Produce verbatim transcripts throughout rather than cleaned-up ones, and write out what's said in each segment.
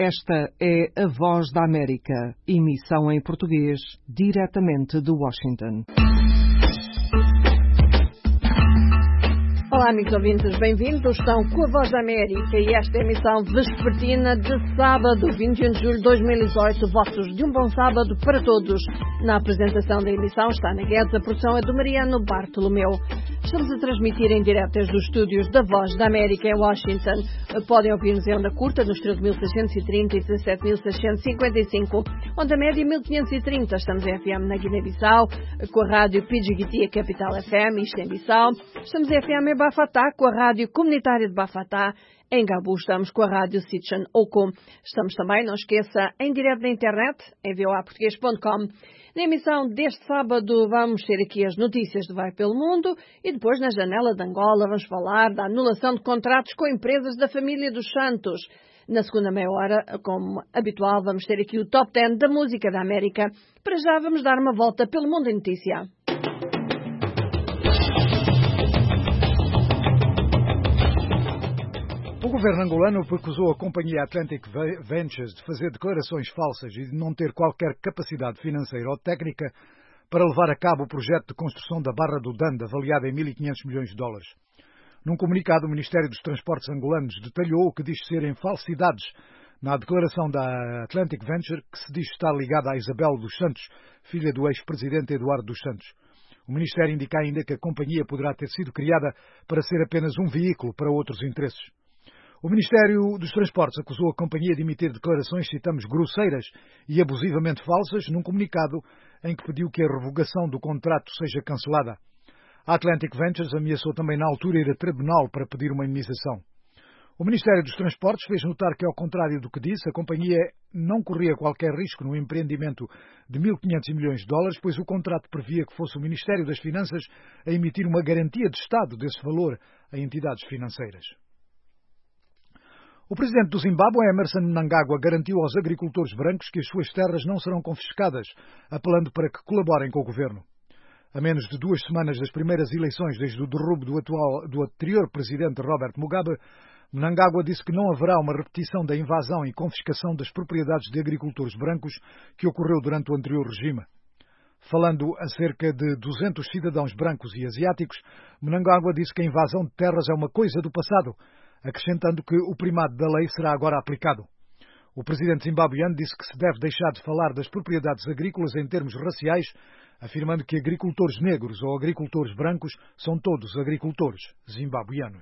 Esta é a Voz da América, emissão em português, diretamente de Washington. Olá, amigos ouvintes, bem-vindos. Estão com a Voz da América e esta é a emissão vespertina de sábado, vinte e um de julho de dois mil e dezoito. Votos de um bom sábado para todos. Na apresentação da emissão está Ana Guedes, a produção é do Mariano Bartolomeu. Estamos a transmitir em direto desde os estúdios da Voz da América em Washington. Podem ouvir-nos em onda curta nos treze mil seiscentos e trinta e dezassete mil seiscentos e cinquenta e cinco, onda média mil quinhentos e trinta. Estamos em F M na Guiné-Bissau, com a rádio P G T, a Capital F M, isto em Bissau. Estamos em F M em Bafatá, com a rádio comunitária de Bafatá. Em Gabu estamos com a rádio Sitchan Oco. Estamos também, não esqueça, em direto na internet, em v o a português ponto com. Na emissão deste sábado vamos ter aqui as notícias do Vai pelo Mundo e depois na janela de Angola vamos falar da anulação de contratos com empresas da família dos Santos. Na segunda meia hora, como habitual, vamos ter aqui o Top dez da música da América. Para já vamos dar uma volta pelo mundo em notícia. O governo angolano acusou a companhia Atlantic Ventures de fazer declarações falsas e de não ter qualquer capacidade financeira ou técnica para levar a cabo o projeto de construção da Barra do Dande, avaliado em mil e quinhentos milhões de dólares. Num comunicado, o Ministério dos Transportes angolanos detalhou o que diz serem falsidades na declaração da Atlantic Venture, que se diz estar ligada a Isabel dos Santos, filha do ex-presidente Eduardo dos Santos. O Ministério indica ainda que a companhia poderá ter sido criada para ser apenas um veículo para outros interesses. O Ministério dos Transportes acusou a companhia de emitir declarações, citamos, grosseiras e abusivamente falsas, num comunicado em que pediu que a revogação do contrato seja cancelada. A Atlantic Ventures ameaçou também na altura ir a tribunal para pedir uma indenização. O Ministério dos Transportes fez notar que, ao contrário do que disse, a companhia não corria qualquer risco no empreendimento de mil e quinhentos milhões de dólares, pois o contrato previa que fosse o Ministério das Finanças a emitir uma garantia de Estado desse valor a entidades financeiras. O presidente do Zimbábue, Emmerson Mnangagwa, garantiu aos agricultores brancos que as suas terras não serão confiscadas, apelando para que colaborem com o governo. A menos de duas semanas das primeiras eleições desde o derrubo do, atual, do anterior presidente Robert Mugabe, Mnangagwa disse que não haverá uma repetição da invasão e confiscação das propriedades de agricultores brancos que ocorreu durante o anterior regime. Falando a cerca de duzentos cidadãos brancos e asiáticos, Mnangagwa disse que a invasão de terras é uma coisa do passado, acrescentando que o primado da lei será agora aplicado. O presidente zimbabuiano disse que se deve deixar de falar das propriedades agrícolas em termos raciais, afirmando que agricultores negros ou agricultores brancos são todos agricultores zimbabuianos.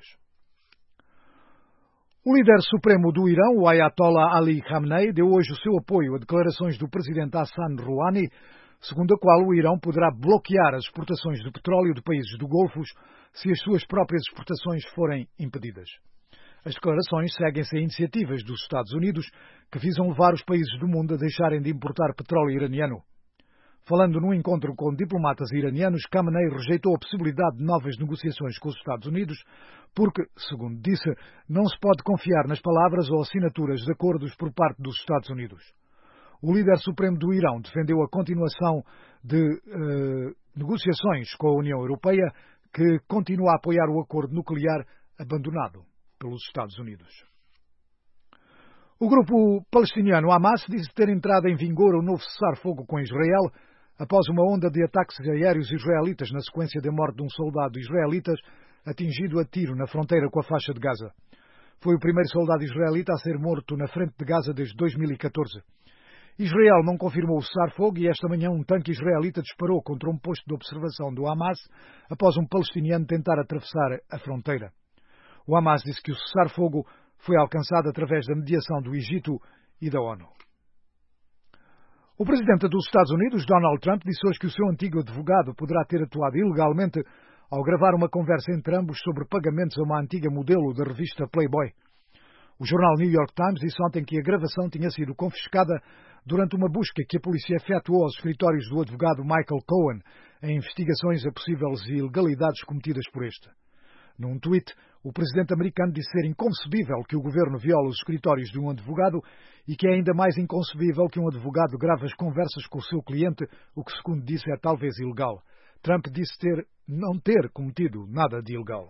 O líder supremo do Irão, o Ayatollah Ali Khamenei, deu hoje o seu apoio a declarações do presidente Hassan Rouhani, segundo a qual o Irão poderá bloquear as exportações de petróleo de países do Golfo se as suas próprias exportações forem impedidas. As declarações seguem-se a iniciativas dos Estados Unidos que visam levar os países do mundo a deixarem de importar petróleo iraniano. Falando num encontro com diplomatas iranianos, Khamenei rejeitou a possibilidade de novas negociações com os Estados Unidos porque, segundo disse, não se pode confiar nas palavras ou assinaturas de acordos por parte dos Estados Unidos. O líder supremo do Irão defendeu a continuação de uh, negociações com a União Europeia, que continua a apoiar o acordo nuclear abandonado pelos Estados Unidos. O grupo palestiniano Hamas disse ter entrado em vigor o novo cessar-fogo com Israel após uma onda de ataques aéreos israelitas na sequência da morte de um soldado israelita atingido a tiro na fronteira com a faixa de Gaza. Foi o primeiro soldado israelita a ser morto na frente de Gaza desde dois mil e catorze. Israel não confirmou o cessar-fogo e esta manhã um tanque israelita disparou contra um posto de observação do Hamas após um palestiniano tentar atravessar a fronteira. O Hamas disse que o cessar-fogo foi alcançado através da mediação do Egito e da ONU. O presidente dos Estados Unidos, Donald Trump, disse hoje que o seu antigo advogado poderá ter atuado ilegalmente ao gravar uma conversa entre ambos sobre pagamentos a uma antiga modelo da revista Playboy. O jornal New York Times disse ontem que a gravação tinha sido confiscada durante uma busca que a polícia efetuou aos escritórios do advogado Michael Cohen em investigações a possíveis ilegalidades cometidas por este. Num tweet, o presidente americano disse ser inconcebível que o governo viole os escritórios de um advogado e que é ainda mais inconcebível que um advogado grave as conversas com o seu cliente, o que, segundo disse, é talvez ilegal. Trump disse ter, não ter cometido nada de ilegal.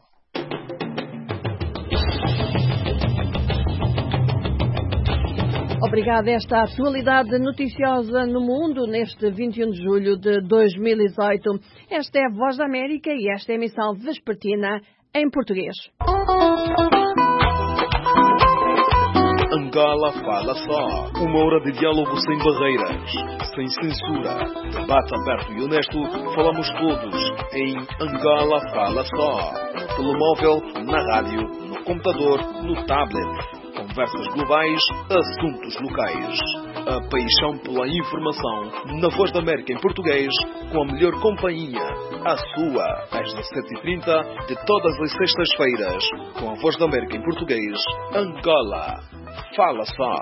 Obrigada. Esta atualidade noticiosa no mundo neste vinte e um de julho de dois mil e dezoito. Esta é a Voz da América e esta é a emissão vespertina em português. Angola Fala Só. Uma hora de diálogo sem barreiras, sem censura. Debate aberto e honesto. Falamos todos em Angola Fala Só. No telemóvel, na rádio, no computador, no tablet. Conversas globais, assuntos locais. A paixão pela informação na Voz da América em português, com a melhor companhia, a sua, às dezessete e trinta de todas as sextas-feiras, com a Voz da América em português, Angola Fala Só.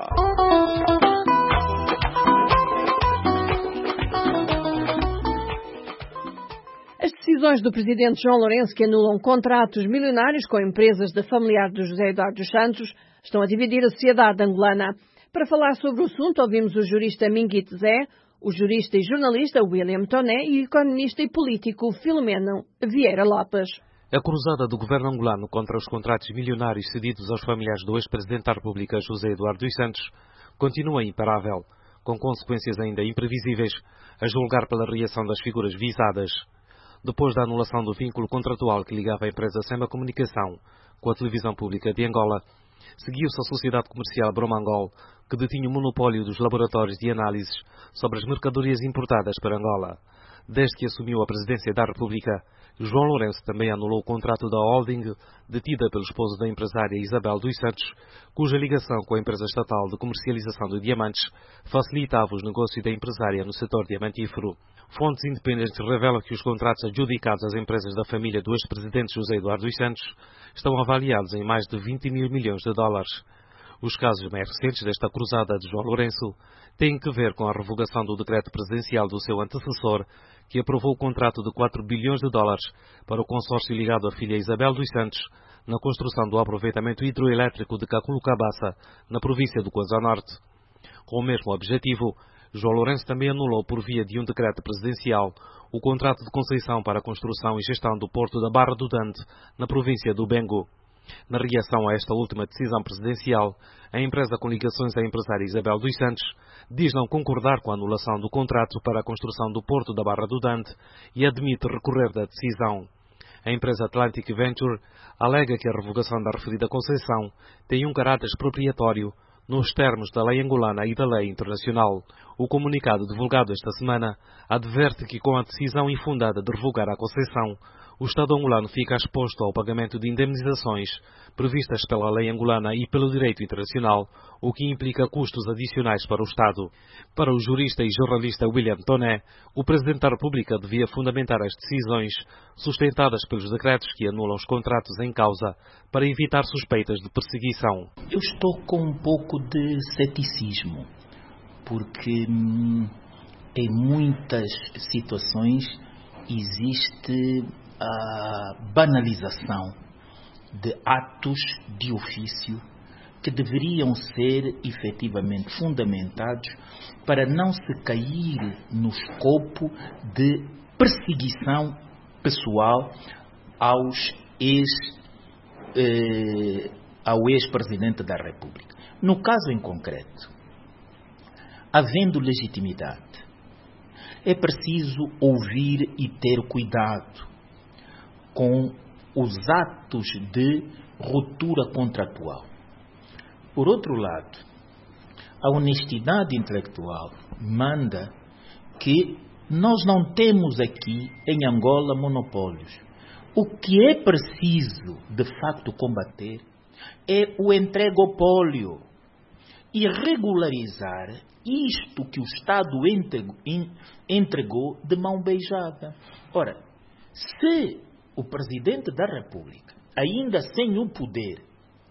As decisões do presidente João Lourenço que anulam contratos milionários com empresas da familiar do José Eduardo dos Santos estão a dividir a sociedade angolana. Para falar sobre o assunto, ouvimos o jurista Minguito Zé, o jurista e jornalista William Toné e o economista e político Filomeno Vieira Lopes. A cruzada do governo angolano contra os contratos milionários cedidos aos familiares do ex-presidente da República, José Eduardo dos Santos, continua imparável, com consequências ainda imprevisíveis, a julgar pela reação das figuras visadas. Depois da anulação do vínculo contratual que ligava a empresa Sema Comunicação com a televisão pública de Angola, seguiu-se a sociedade comercial Bromangol, que detinha o monopólio dos laboratórios de análises sobre as mercadorias importadas para Angola. Desde que assumiu a presidência da República, João Lourenço também anulou o contrato da holding detida pelo esposo da empresária Isabel dos Santos, cuja ligação com a empresa estatal de comercialização de diamantes facilitava os negócios da empresária no setor diamantífero. Fontes independentes revelam que os contratos adjudicados às empresas da família do ex-presidente José Eduardo dos Santos estão avaliados em mais de vinte mil milhões de dólares. Os casos mais recentes desta cruzada de João Lourenço têm que ver com a revogação do decreto presidencial do seu antecessor, que aprovou o contrato de quatro bilhões de dólares para o consórcio ligado à filha Isabel dos Santos na construção do aproveitamento hidroelétrico de Caculucabaça, na província do Kwanza Norte. Com o mesmo objetivo, João Lourenço também anulou por via de um decreto presidencial o contrato de concessão para a construção e gestão do porto da Barra do Dante, na província do Bengo. Na reação a esta última decisão presidencial, a empresa com ligações à empresária Isabel dos Santos diz não concordar com a anulação do contrato para a construção do porto da Barra do Dante e admite recorrer da decisão. A empresa Atlantic Venture alega que a revogação da referida concessão tem um caráter expropriatório nos termos da lei angolana e da lei internacional. O comunicado divulgado esta semana adverte que com a decisão infundada de revogar a concessão, o Estado angolano fica exposto ao pagamento de indemnizações previstas pela lei angolana e pelo direito internacional, o que implica custos adicionais para o Estado. Para o jurista e jornalista William Toné, o Presidente da República devia fundamentar as decisões sustentadas pelos decretos que anulam os contratos em causa para evitar suspeitas de perseguição. Eu estou com um pouco de ceticismo, porque hum, em muitas situações existe a banalização de atos de ofício que deveriam ser efetivamente fundamentados para não se cair no escopo de perseguição pessoal aos ex, eh, ao ex-presidente da República. No caso em concreto, havendo legitimidade, é preciso ouvir e ter cuidado com os atos de ruptura contratual. Por outro lado, a honestidade intelectual manda que nós não temos aqui em Angola monopólios. O que é preciso, de facto, combater é o entregopólio e regularizar isto que o Estado entregou de mão beijada. Ora, se o Presidente da República, ainda sem o poder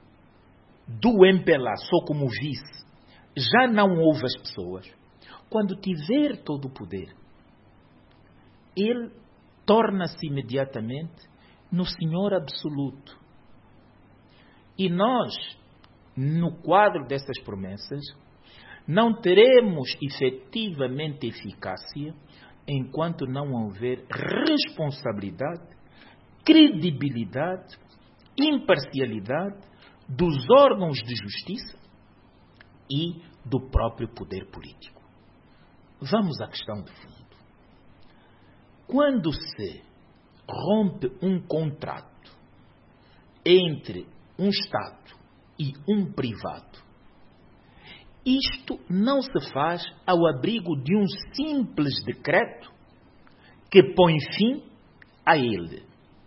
do M P L A só como vice, já não ouve as pessoas, quando tiver todo o poder, ele torna-se imediatamente no Senhor absoluto. E nós, no quadro dessas promessas, não teremos efetivamente eficácia enquanto não houver responsabilidade, credibilidade, imparcialidade dos órgãos de justiça e do próprio poder político. Vamos à questão de fundo. Quando se rompe um contrato entre um Estado e um privado, isto não se faz ao abrigo de um simples decreto que põe fim a ele.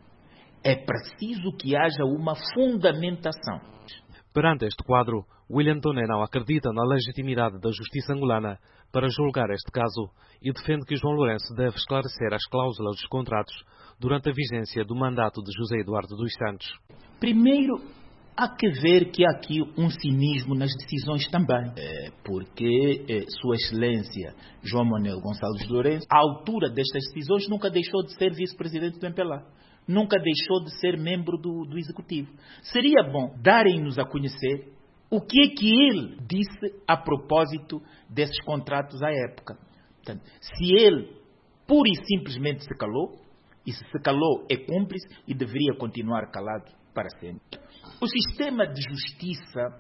É preciso que haja uma fundamentação. Perante este quadro, William Toné não acredita na legitimidade da justiça angolana para julgar este caso e defende que João Lourenço deve esclarecer as cláusulas dos contratos durante a vigência do mandato de José Eduardo dos Santos. Primeiro, há que ver que há aqui um cinismo nas decisões também, é, porque é, Sua Excelência João Manuel Gonçalves Lourenço, à altura destas decisões, nunca deixou de ser vice-presidente do M P L A. Nunca deixou de ser membro do, do Executivo. Seria bom darem-nos a conhecer o que é que ele disse a propósito desses contratos à época. Portanto, se ele pura e simplesmente se calou, e se se calou é cúmplice e deveria continuar calado para sempre. O sistema de justiça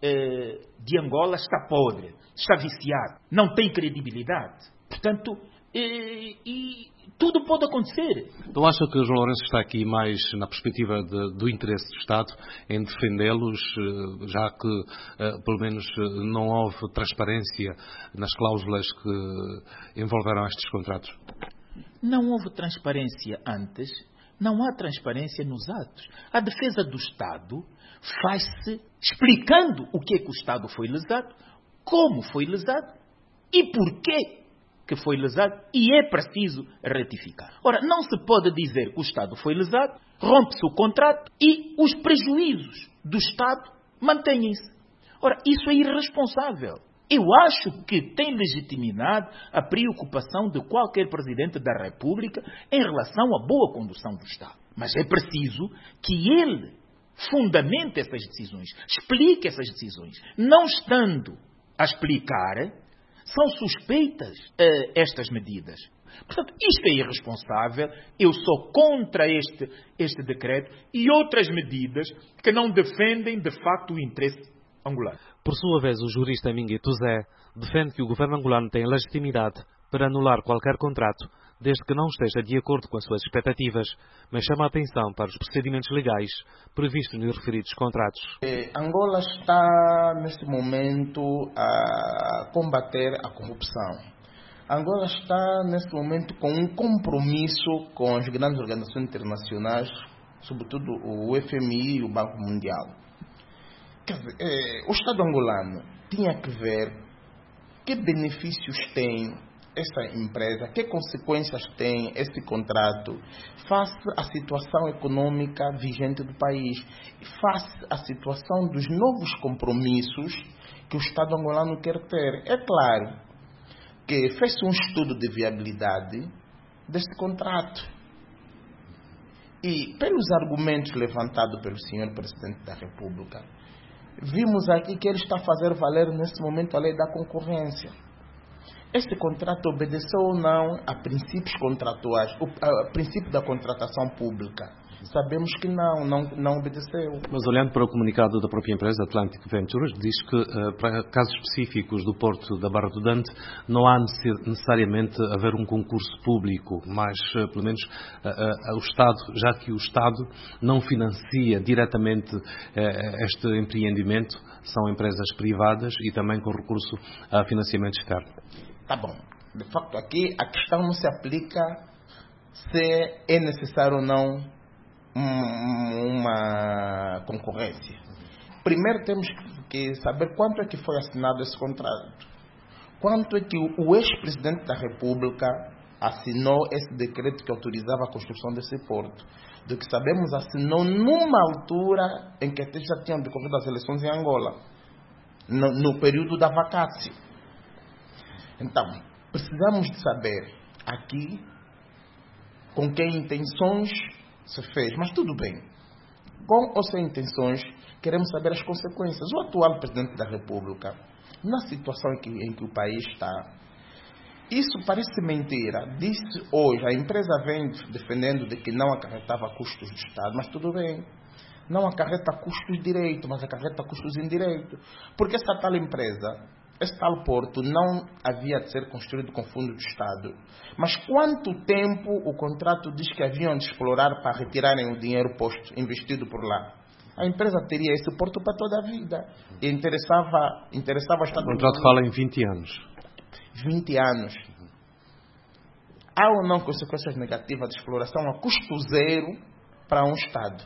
eh, de Angola está podre, está viciado, não tem credibilidade. Portanto, eh, e tudo pode acontecer. Não acha que o João Lourenço está aqui mais na perspectiva de, do interesse do Estado em defendê-los, já que, pelo menos, não houve transparência nas cláusulas que envolveram estes contratos? Não houve transparência antes, não há transparência nos atos. A defesa do Estado faz-se explicando o que é que o Estado foi lesado, como foi lesado e porquê que foi lesado, e é preciso retificar. Ora, não se pode dizer que o Estado foi lesado, rompe-se o contrato e os prejuízos do Estado mantêm-se. Ora, isso é irresponsável. Eu acho que tem legitimidade a preocupação de qualquer Presidente da República em relação à boa condução do Estado. Mas é preciso que ele fundamente essas decisões, explique essas decisões. Não estando a explicar, são suspeitas uh, estas medidas. Portanto, isto é irresponsável. Eu sou contra este, este decreto e outras medidas que não defendem, de facto, o interesse angolano. Por sua vez, o jurista Mingue Tuzé defende que o governo angolano tem legitimidade para anular qualquer contrato, desde que não esteja de acordo com as suas expectativas, mas chama a atenção para os procedimentos legais previstos nos referidos contratos. Eh, Angola está, neste momento, a combater a corrupção. Angola está, neste momento, com um compromisso com as grandes organizações internacionais, sobretudo o F M I e o Banco Mundial. Quer dizer, eh, o Estado angolano tinha que ver que benefícios tem essa empresa, que consequências tem esse contrato face à situação econômica vigente do país, face à situação dos novos compromissos que o Estado angolano quer ter. É claro que fez-se um estudo de viabilidade deste contrato. E, pelos argumentos levantados pelo senhor Presidente da República, vimos aqui que ele está a fazer valer nesse momento a lei da concorrência. Este contrato obedeceu ou não a princípios contratuais, o princípio da contratação pública? Sabemos que não, não, não obedeceu. Mas olhando para o comunicado da própria empresa, Atlantic Ventures, diz que uh, para casos específicos do Porto da Barra do Dante não há necessariamente haver um concurso público, mas uh, pelo menos uh, uh, o Estado, já que o Estado não financia diretamente uh, este empreendimento, são empresas privadas e também com recurso a financiamento externo. Tá bom. De facto, aqui a questão não se aplica se é necessário ou não uma concorrência. Primeiro temos que saber quanto é que foi assinado esse contrato. Quanto é que o ex-presidente da República assinou esse decreto que autorizava a construção desse porto. Do que sabemos, assinou numa altura em que até já tinham decorrido as eleições em Angola, no, no período da vacácio. Então, precisamos de saber aqui com que intenções se fez, mas tudo bem. Com ou sem intenções, queremos saber as consequências. O atual Presidente da República, na situação em que, em que o país está, isso parece mentira. Disse hoje, a empresa vem defendendo de que não acarretava custos do Estado, mas tudo bem. Não acarreta custos direito, mas acarreta custos indiretos. Porque essa tal empresa esse tal porto não havia de ser construído com fundo do Estado. Mas quanto tempo o contrato diz que haviam de explorar para retirarem o dinheiro posto, investido por lá? A empresa teria esse porto para toda a vida. E interessava, interessava o Estado... O contrato fala em vinte anos. vinte anos. Há ou não consequências negativas de exploração a custo zero para um Estado?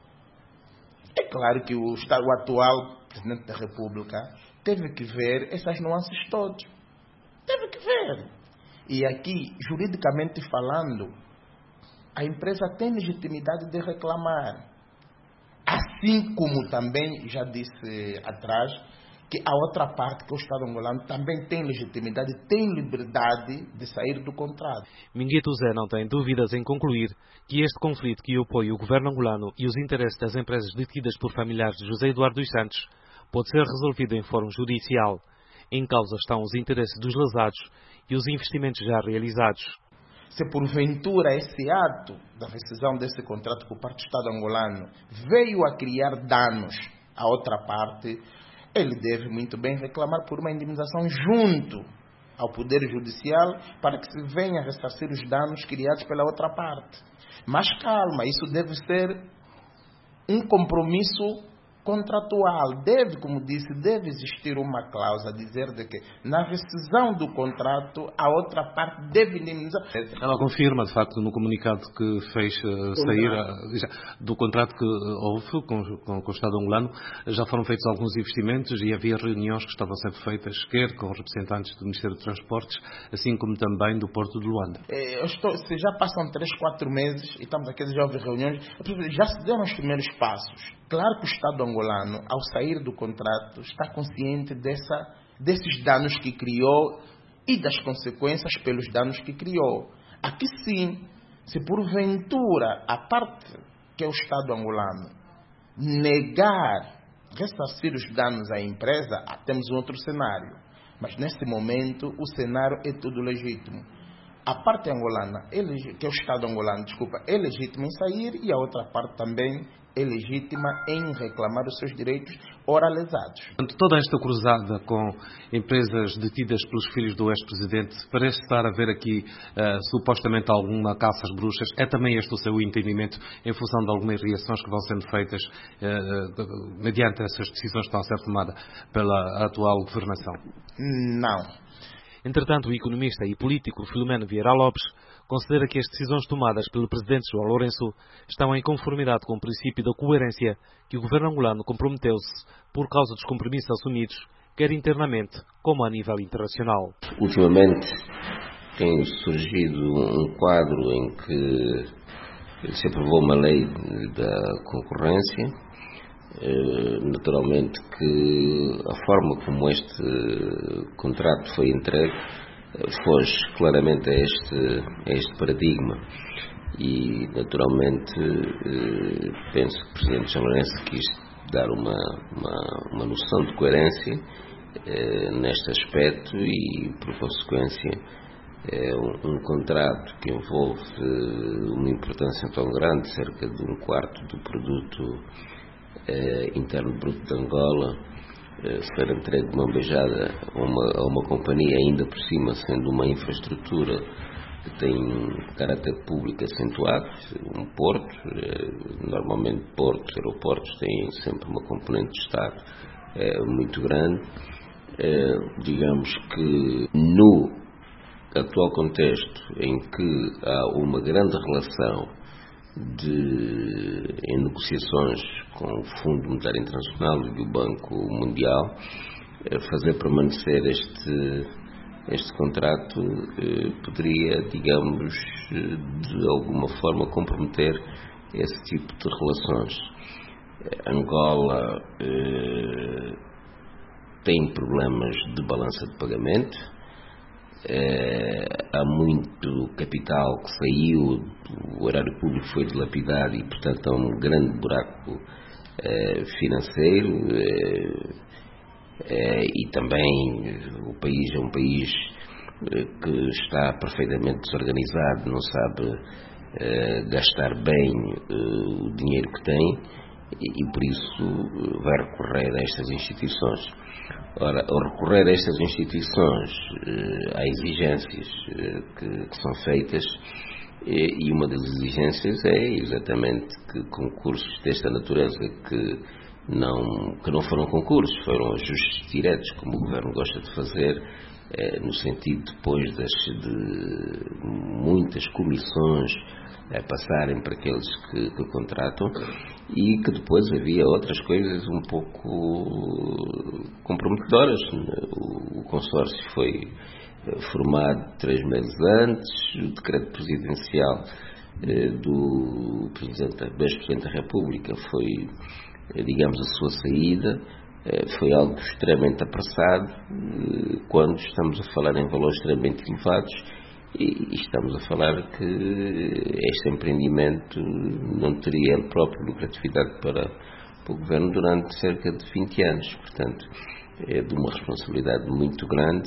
É claro que o, Estado, o atual Presidente da República teve que ver essas nuances todas. Teve que ver. E aqui, juridicamente falando, a empresa tem legitimidade de reclamar. Assim como também, já disse atrás, que a outra parte, que é o Estado angolano, também tem legitimidade, tem liberdade de sair do contrato. Minguito Zé não tem dúvidas em concluir que este conflito que opõe o governo angolano e os interesses das empresas detidas por familiares de José Eduardo dos Santos pode ser resolvido em fórum judicial. Em causa estão os interesses dos lesados e os investimentos já realizados. Se porventura esse ato da rescisão desse contrato por parte do Estado angolano veio a criar danos à outra parte, ele deve muito bem reclamar por uma indemnização junto ao Poder Judicial para que se venha a ressarcir os danos criados pela outra parte. Mas calma, isso deve ser um compromisso contratual. Deve, como disse, deve existir uma cláusula a dizer de que na rescisão do contrato a outra parte deve indemnizar. Ela confirma, de facto, no comunicado que fez uh, sair uh, já, do contrato que houve com, com, com o Estado angolano, já foram feitos alguns investimentos e havia reuniões que estavam sendo feitas, quer com representantes do Ministério dos Transportes, assim como também do Porto de Luanda. Eu estou, se já passam três, quatro meses e estamos aqui, já houve reuniões, já se deram os primeiros passos. Claro que o Estado angolano, ao sair do contrato, está consciente dessa, desses danos que criou e das consequências pelos danos que criou. Aqui sim, se porventura a parte que é o Estado angolano negar ressarcir os danos à empresa, temos um outro cenário. Mas nesse momento o cenário é tudo legítimo. A parte angolana, que é o Estado angolano, desculpa, é legítima em sair e a outra parte também é legítima em reclamar os seus direitos ora lesados. Toda esta cruzada com empresas detidas pelos filhos do ex-presidente, parece estar a haver aqui uh, supostamente alguma caça às bruxas. É também este o seu entendimento em função de algumas reações que vão sendo feitas uh, uh, mediante essas decisões que estão a ser tomadas pela atual governação? Não. Entretanto, o economista e político Filomeno Vieira Lopes considera que as decisões tomadas pelo presidente João Lourenço estão em conformidade com o princípio da coerência que o governo angolano comprometeu-se por causa dos compromissos assumidos, quer internamente como a nível internacional. Ultimamente tem surgido um quadro em que se aprovou uma lei da concorrência. Naturalmente que a forma como este contrato foi entregue foge claramente a este, a este paradigma e naturalmente penso que o Presidente João Lourenço quis dar uma, uma, uma noção de coerência neste aspecto e por consequência é um, um contrato que envolve uma importância tão grande, cerca de um quarto do produto Eh, interno bruto de Angola, eh, ser entregue de mão beijada a uma, a uma companhia, ainda por cima sendo uma infraestrutura que tem caráter público acentuado, um porto, eh, normalmente portos, aeroportos têm sempre uma componente de Estado eh, muito grande. Eh, digamos que no atual contexto em que há uma grande relação De, em negociações com o Fundo Monetário Internacional e o Banco Mundial, fazer permanecer este, este contrato eh, poderia, digamos, de alguma forma comprometer esse tipo de relações. Angola eh, tem problemas de balança de pagamento. É, há muito capital que saiu, o erário público foi dilapidado e, portanto, há um grande buraco é, financeiro é, é, e também o país é um país é, que está perfeitamente desorganizado, não sabe é, gastar bem é, o dinheiro que tem e, e por isso vai recorrer a estas instituições. Ora, ao recorrer a estas instituições, há exigências que, que são feitas, e uma das exigências é exatamente que concursos desta natureza que não, que não foram concursos, foram ajustes diretos, como o Governo gosta de fazer, no sentido depois das, de muitas comissões a passarem para aqueles que, que contratam, e que depois havia outras coisas um pouco comprometedoras. O, o consórcio foi formado três meses antes, o decreto presidencial eh, do Presidente, do ex-Presidente da República foi, eh, digamos, a sua saída, eh, foi algo extremamente apressado, eh, quando estamos a falar em valores extremamente elevados, e, e estamos a falar que este empreendimento não teria ele próprio lucratividade para, para o Governo durante cerca de vinte anos, portanto é de uma responsabilidade muito grande.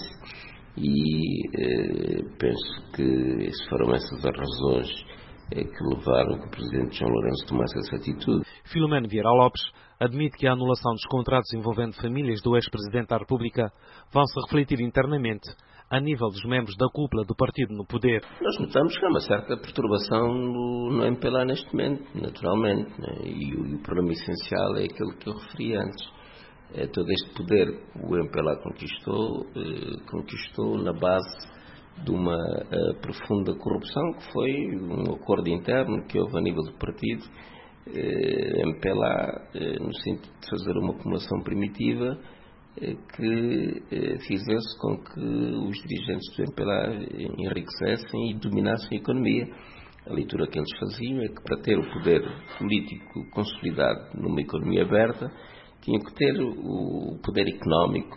E eh, penso que foram essas as razões eh, que levaram que o Presidente João Lourenço tomasse essa atitude. Filomeno Vieira Lopes admite que a anulação dos contratos envolvendo famílias do ex-Presidente da República vão se refletir internamente a nível dos membros da cúpula do partido no poder. Nós notamos que há uma certa perturbação no, no M P L A neste momento, naturalmente, né? e, o, e o problema essencial é aquele que eu referi antes. É todo este poder que o M P L A conquistou, eh, conquistou na base de uma uh, profunda corrupção, que foi um acordo interno que houve a nível do partido, eh, M P L A, eh, no sentido de fazer uma acumulação primitiva eh, que eh, fizesse com que os dirigentes do M P L A enriquecessem e dominassem a economia. A leitura que eles faziam é que para ter o poder político consolidado numa economia aberta, tinham que ter o poder económico,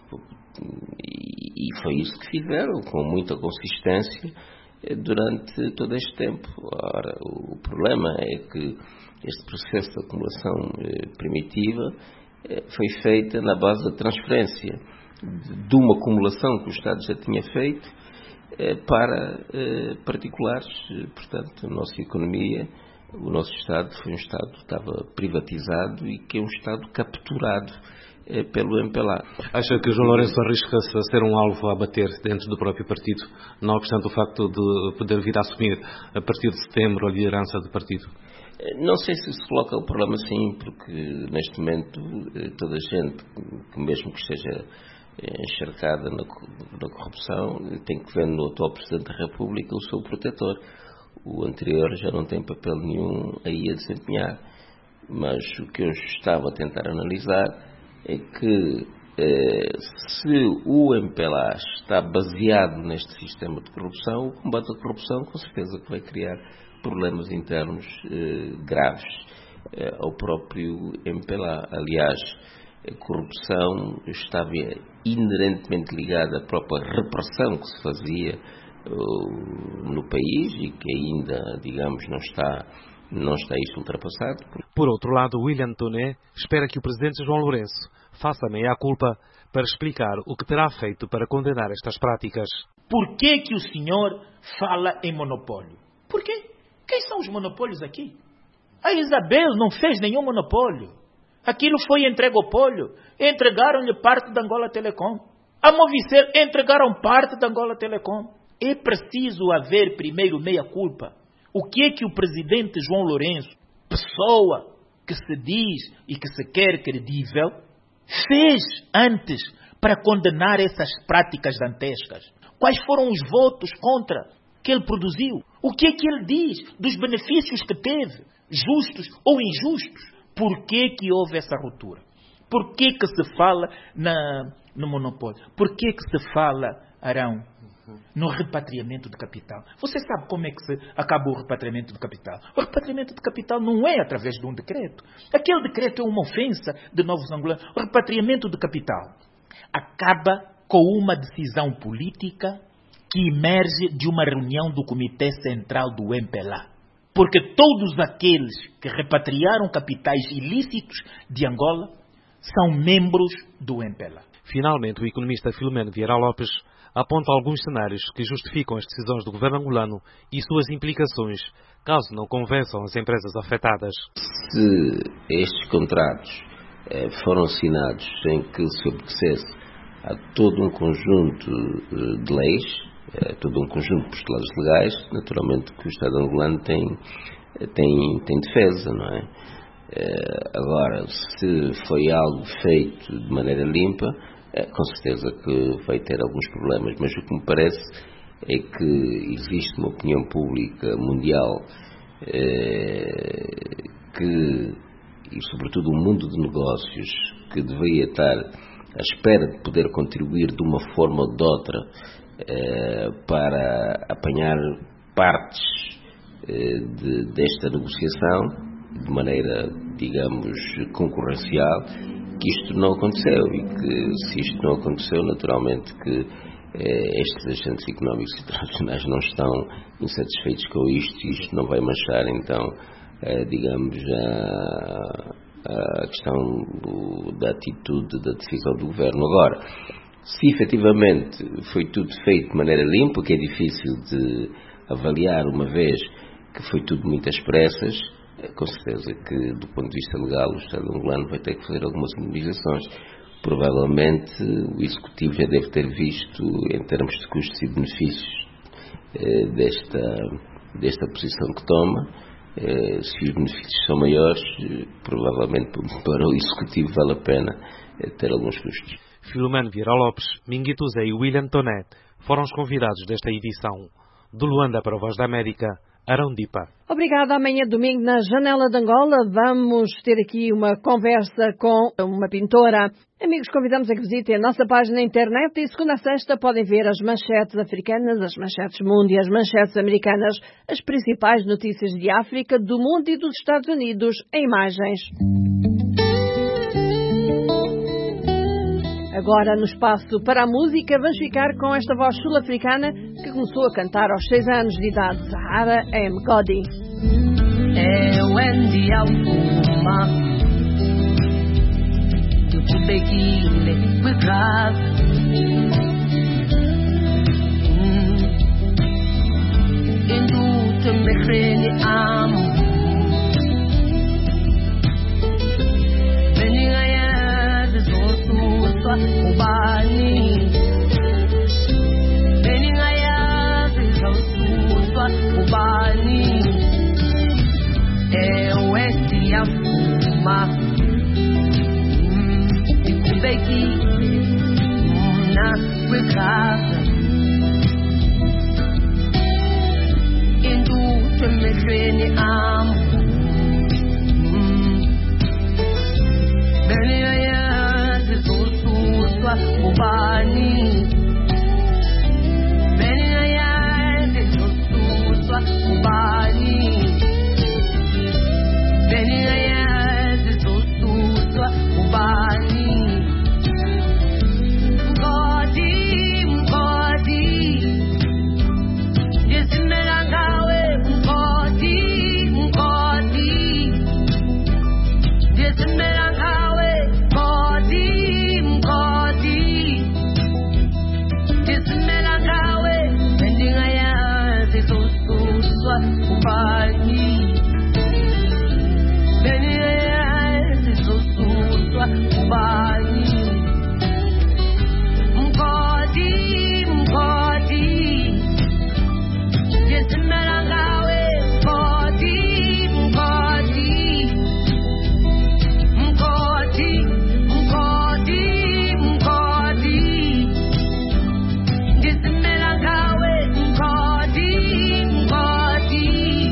e foi isso que fizeram, com muita consistência, durante todo este tempo. Ora, o problema é que este processo de acumulação primitiva foi feita na base da transferência de uma acumulação que o Estado já tinha feito para particulares. Portanto, a nossa economia, o nosso Estado foi um Estado que estava privatizado e que é um Estado capturado eh, pelo M P L A. Acha que João Lourenço arrisca-se a ser um alvo a bater dentro do próprio partido, não obstante o facto de poder vir a assumir a partir de setembro a liderança do partido? Não sei se se coloca o problema assim, porque neste momento toda a gente, que mesmo que esteja encharcada na, na corrupção, tem que ver no atual Presidente da República o seu protetor. O anterior já não tem papel nenhum aí a desempenhar. Mas o que eu estava a tentar analisar é que eh, se o M P L A está baseado neste sistema de corrupção, o combate à corrupção com certeza que vai criar problemas internos eh, graves eh, ao próprio M P L A. Aliás, a corrupção estava inerentemente ligada à própria repressão que se fazia no país e que ainda, digamos, não está, não está isto ultrapassado. Por outro lado, William Toné espera que o Presidente João Lourenço faça meia-culpa para explicar o que terá feito para condenar estas práticas. Por que que o senhor fala em monopólio? Por quê? Quem são os monopólios aqui? A Isabel não fez nenhum monopólio. Aquilo foi entregopólio. Entregaram-lhe parte da Angola Telecom. A Movistar entregaram parte da Angola Telecom. É preciso haver primeiro meia-culpa. O que é que o Presidente João Lourenço, pessoa que se diz e que se quer credível, fez antes para condenar essas práticas dantescas? Quais foram os votos contra que ele produziu? O que é que ele diz dos benefícios que teve, justos ou injustos? Por que que houve essa ruptura? Por que que se fala na, no monopólio? Por que que se fala, Arão, no repatriamento de capital? Você sabe como é que se acabou o repatriamento de capital? O repatriamento de capital não é através de um decreto. Aquele decreto é uma ofensa de novos angolanos. O repatriamento de capital acaba com uma decisão política que emerge de uma reunião do Comitê Central do M P L A. Porque todos aqueles que repatriaram capitais ilícitos de Angola são membros do M P L A. Finalmente, o economista Filomeno Vieira Lopes aponta alguns cenários que justificam as decisões do governo angolano e suas implicações, caso não convençam as empresas afetadas. Se estes contratos eh, foram assinados sem que se obedecesse a todo um conjunto eh, de leis, eh, todo um conjunto de postulados legais, naturalmente que o Estado angolano tem, tem, tem defesa, não é? Eh, agora, se foi algo feito de maneira limpa, eh, com certeza que vai ter alguns problemas, mas o que me parece é que existe uma opinião pública mundial eh, que, e sobretudo o mundo de negócios, que deveria estar à espera de poder contribuir de uma forma ou de outra eh, para apanhar partes eh, de, desta negociação de maneira, digamos, concorrencial, que isto não aconteceu e que, se isto não aconteceu, naturalmente que eh, estes agentes económicos internacionais não estão insatisfeitos com isto e isto não vai manchar, então, eh, digamos, a, a questão do, da atitude, da decisão do governo. Agora, se efetivamente foi tudo feito de maneira limpa, que é difícil de avaliar uma vez que foi tudo muito às pressas, com certeza que, do ponto de vista legal, o Estado angolano vai ter que fazer algumas mobilizações. Provavelmente o Executivo já deve ter visto, em termos de custos e benefícios, eh, desta, desta posição que toma. Eh, se os benefícios são maiores, eh, provavelmente para o Executivo vale a pena eh, ter alguns custos. Filomeno Vieira Lopes, Minguito Zé e William Toné foram os convidados desta edição. De Luanda para a Voz da América, Arão Dipa. Obrigada. Amanhã, domingo, na Janela de Angola, vamos ter aqui uma conversa com uma pintora. Amigos, convidamos a que visitem a nossa página na internet e, segunda a sexta, podem ver as manchetes africanas, as manchetes mundo e as manchetes americanas, as principais notícias de África, do mundo e dos Estados Unidos, em imagens. Agora, no espaço para a música, vamos ficar com esta voz sul-africana que começou a cantar aos seis anos de idade, Zahara M. Godi. É Wendy Alfuma, que kubekile kwigrasi, indutho emehlweni ami, beningayazi zosuswa ubani, beningayazi zosuswa ubani, ewe siyavuma ikubekile mna kwigrasi, indutho emehlweni ami, beningayazi zosuswa ubani, beningayazi zosuswa ubani, beningayazi zosuswa ubani. Mgodi, mgodi, ndisimela ngawe mgodi, mgodi, ndisimela ngawe mgodi, mgodi, ndisimela ngawe, beningayazi zosuswa ubani, beningayazi zosuswa ubani. Mgodi, mgodi, ndisimela ngawe mgodi, mgodi, mgodi, mgodi, mgodi, ndisimela ngawe mgodi, mgodi.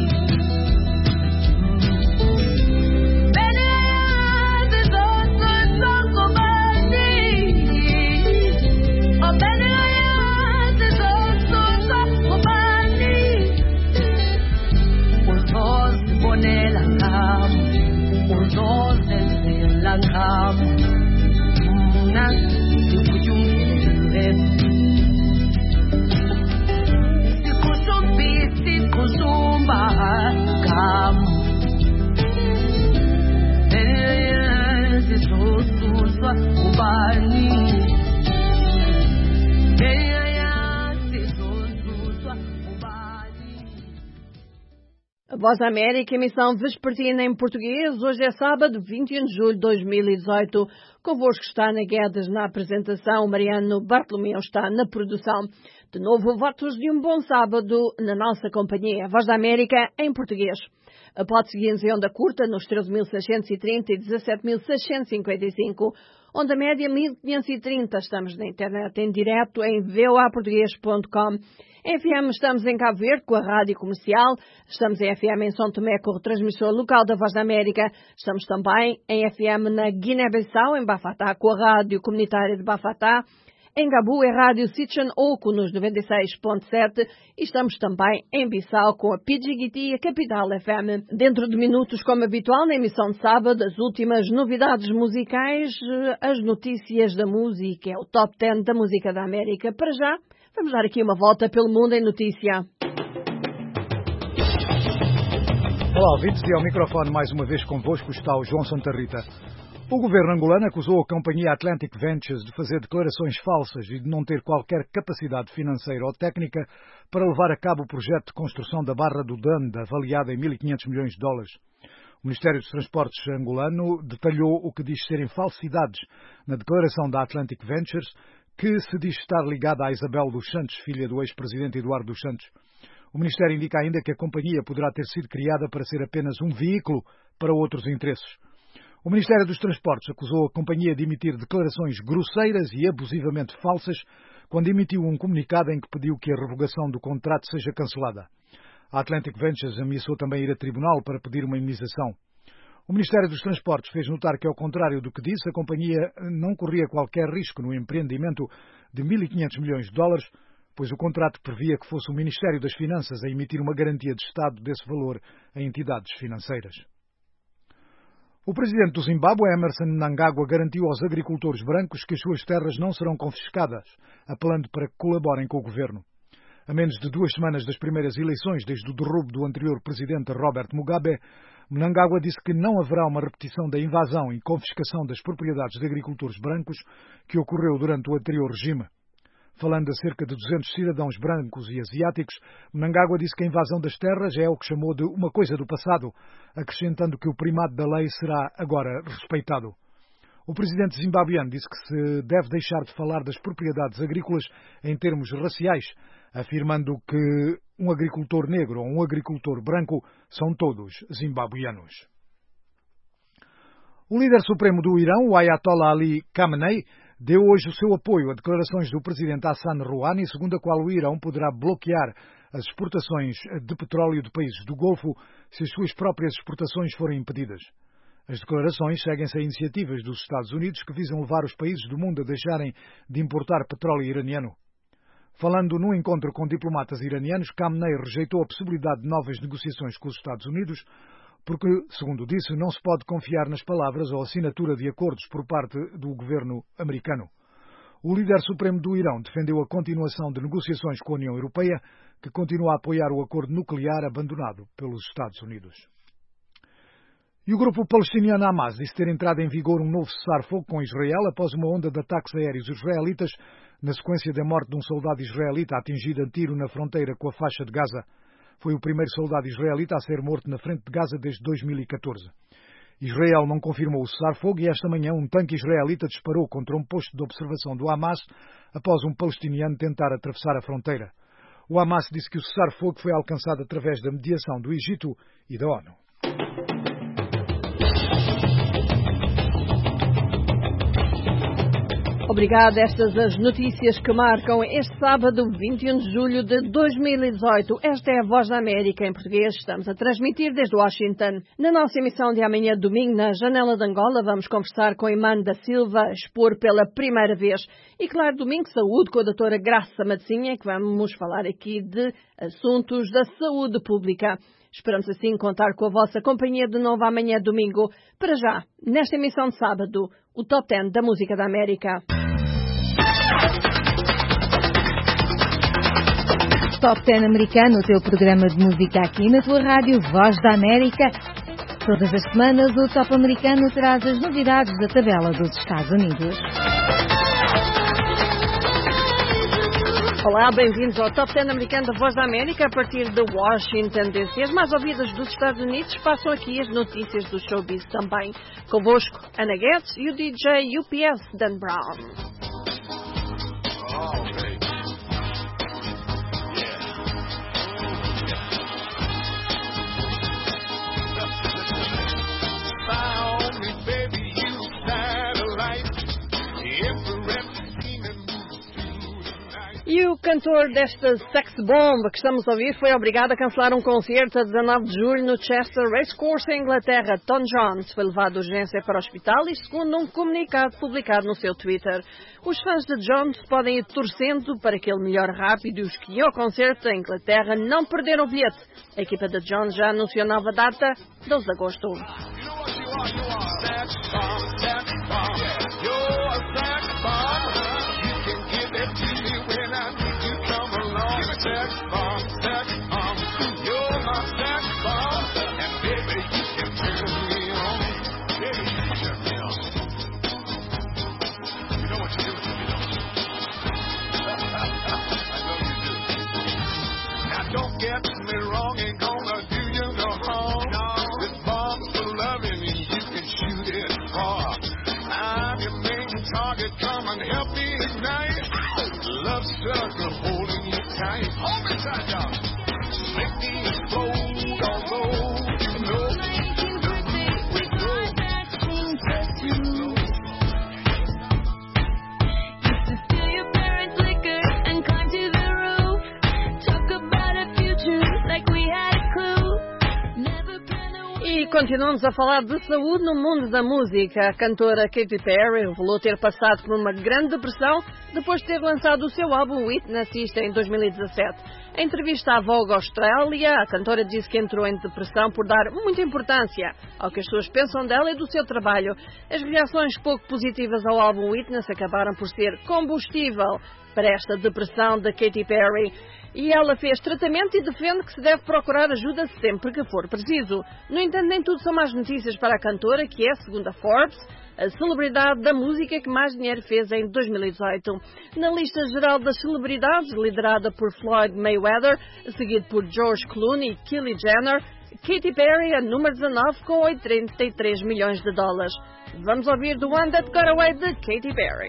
Beningayazi zosuswa ubani, oh beningayazi zosuswa ubani. Uzozibonela ngami, uzozenzela ngami, mna ngikujungile. Sikushumbisa, sikushumba ngami, beningayazi zosuswa ubani, beningayazi A Voz da América, emissão vespertina em português. Hoje é sábado, vinte e um de julho de dois mil e dezoito. Convosco está Ana Guedes na apresentação, Mariano Bartolomeu está na produção. De novo, votos de um bom sábado na nossa companhia. A Voz da América em português. Pode seguir-nos em onda curta nos treze mil seiscentos e trinta e dezassete mil seiscentos e cinquenta e cinco. Onda média mil quinhentos e trinta. Estamos na internet em direto em v o a português ponto com. Em F M estamos em Cabo Verde com a Rádio Comercial. Estamos em F M em São Tomé com o retransmissor local da Voz da América. Estamos também em F M na Guiné-Bissau, em Bafatá, com a Rádio Comunitária de Bafatá. Em Gabu é Rádio Sitchan Oco nos noventa e seis ponto sete e estamos também em Bissau com a Pidgigiti e a Capital F M. Dentro de minutos, como habitual, na emissão de sábado, as últimas novidades musicais, as notícias da música, é o Top dez da Música da América. Para já, vamos dar aqui uma volta pelo mundo em notícia. Olá, ouvintes, e ao microfone mais uma vez convosco está o João Santa Rita. O governo angolano acusou a companhia Atlantic Ventures de fazer declarações falsas e de não ter qualquer capacidade financeira ou técnica para levar a cabo o projeto de construção da Barra do Danda, avaliada em mil e quinhentos milhões de dólares. O Ministério dos Transportes angolano detalhou o que diz serem falsidades na declaração da Atlantic Ventures, que se diz estar ligada a Isabel dos Santos, filha do ex-presidente Eduardo dos Santos. O Ministério indica ainda que a companhia poderá ter sido criada para ser apenas um veículo para outros interesses. O Ministério dos Transportes acusou a companhia de emitir declarações grosseiras e abusivamente falsas quando emitiu um comunicado em que pediu que a revogação do contrato seja cancelada. A Atlantic Ventures ameaçou também ir a tribunal para pedir uma indenização. O Ministério dos Transportes fez notar que, ao contrário do que disse, a companhia não corria qualquer risco no empreendimento de mil e quinhentos milhões de dólares, pois o contrato previa que fosse o Ministério das Finanças a emitir uma garantia de Estado desse valor a entidades financeiras. O presidente do Zimbábue, Emmerson Mnangagwa, garantiu aos agricultores brancos que as suas terras não serão confiscadas, apelando para que colaborem com o governo. A menos de duas semanas das primeiras eleições, desde o derrubo do anterior presidente Robert Mugabe, Mnangagwa disse que não haverá uma repetição da invasão e confiscação das propriedades de agricultores brancos que ocorreu durante o anterior regime. Falando a cerca de duzentos cidadãos brancos e asiáticos, Mnangagwa disse que a invasão das terras é o que chamou de uma coisa do passado, acrescentando que o primado da lei será agora respeitado. O presidente zimbabueano disse que se deve deixar de falar das propriedades agrícolas em termos raciais, afirmando que um agricultor negro ou um agricultor branco são todos zimbabueanos. O líder supremo do Irão, o Ayatollah Ali Khamenei, deu hoje o seu apoio a declarações do presidente Hassan Rouhani, segundo a qual o Irão poderá bloquear as exportações de petróleo de países do Golfo se as suas próprias exportações forem impedidas. As declarações seguem-se a iniciativas dos Estados Unidos que visam levar os países do mundo a deixarem de importar petróleo iraniano. Falando num encontro com diplomatas iranianos, Khamenei rejeitou a possibilidade de novas negociações com os Estados Unidos, porque, segundo disse, não se pode confiar nas palavras ou assinatura de acordos por parte do governo americano. O líder supremo do Irão defendeu a continuação de negociações com a União Europeia, que continua a apoiar o acordo nuclear abandonado pelos Estados Unidos. E o grupo palestiniano Hamas disse ter entrado em vigor um novo cessar-fogo com Israel após uma onda de ataques aéreos israelitas na sequência da morte de um soldado israelita atingido a tiro na fronteira com a faixa de Gaza. Foi o primeiro soldado israelita a ser morto na frente de Gaza desde dois mil e catorze. Israel não confirmou o cessar-fogo e esta manhã um tanque israelita disparou contra um posto de observação do Hamas após um palestiniano tentar atravessar a fronteira. O Hamas disse que o cessar-fogo foi alcançado através da mediação do Egito e da ONU. Obrigada. Estas as notícias que marcam este sábado, vinte e um de julho de dois mil e dezoito. Esta é a Voz da América em português. Estamos a transmitir desde Washington. Na nossa emissão de amanhã, domingo, na Janela de Angola, vamos conversar com Imane da Silva, a expor pela primeira vez. E, claro, domingo, saúde com a doutora Graça Madecinha, que vamos falar aqui de assuntos da saúde pública. Esperamos assim contar com a vossa companhia de novo amanhã, domingo. Para já, nesta emissão de sábado, o Top dez da Música da América. Top dez americano, o teu programa de música aqui na tua rádio Voz da América. Todas as semanas o Top americano traz as novidades da tabela dos Estados Unidos. Olá, bem-vindos ao Top dez americano da Voz da América a partir de Washington D C. As mais ouvidas dos Estados Unidos passam aqui as notícias do showbiz também. Convosco, Ana Guedes e o D J U P S Dan Brown. E o cantor desta sex bomb que estamos a ouvir foi obrigado a cancelar um concerto a dezanove de julho no Chester Racecourse, em Inglaterra. Tom Jones foi levado de urgência para o hospital e, segundo um comunicado publicado no seu Twitter, os fãs de Jones podem ir torcendo para que ele melhore rápido e os que iam ao concerto em Inglaterra não perderam o bilhete. A equipa de Jones já anunciou nova data, doze de agosto. Don't get me wrong, ain't gonna do you no harm. This bomb's for loving and you can shoot it far. I'm your main target, come and help me ignite. Love sucker holding you tight. Hold me tight, y'all. Make me explode, although you know. E continuamos a falar de saúde no mundo da música. A cantora Katy Perry revelou ter passado por uma grande depressão depois de ter lançado o seu álbum Witness, isto em dois mil e dezassete. Em entrevista à Vogue Austrália, a cantora disse que entrou em depressão por dar muita importância ao que as pessoas pensam dela e do seu trabalho. As reações pouco positivas ao álbum Witness acabaram por ser combustível para esta depressão de Katy Perry. E ela fez tratamento e defende que se deve procurar ajuda sempre que for preciso. No entanto, nem tudo são más notícias para a cantora, que é, segundo a Forbes, a celebridade da música que mais dinheiro fez em dois mil e dezoito. Na lista geral das celebridades, liderada por Floyd Mayweather, seguido por George Clooney e Kylie Jenner, Katy Perry é número dezanove com oitenta e três milhões de dólares. Vamos ouvir The One That Got Away de Katy Perry.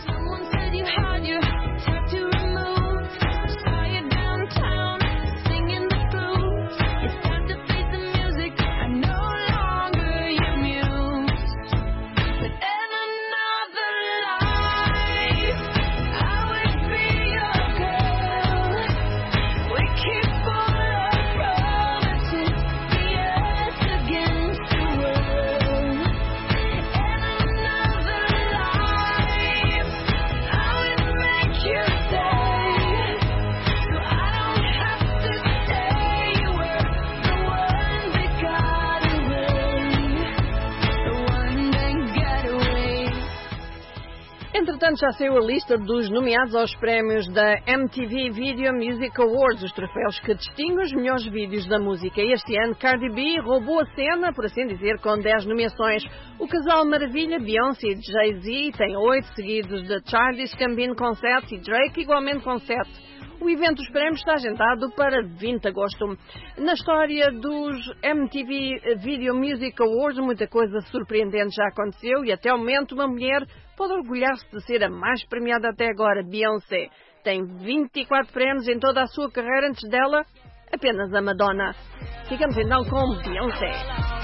Entretanto, já saiu a lista dos nomeados aos prémios da M T V Video Music Awards, os troféus que distinguem os melhores vídeos da música. Este ano, Cardi B roubou a cena, por assim dizer, com dez nomeações. O casal maravilha, Beyoncé e Jay-Z, tem oito, seguidos de Childish Gambino com sete e Drake igualmente com sete. O evento dos prémios está agendado para vinte de agosto. Na história dos M T V Video Music Awards, muita coisa surpreendente já aconteceu e até ao momento uma mulher pode orgulhar-se de ser a mais premiada até agora. Beyoncé tem vinte e quatro prémios em toda a sua carreira, antes dela apenas a Madonna. Ficamos então com Beyoncé.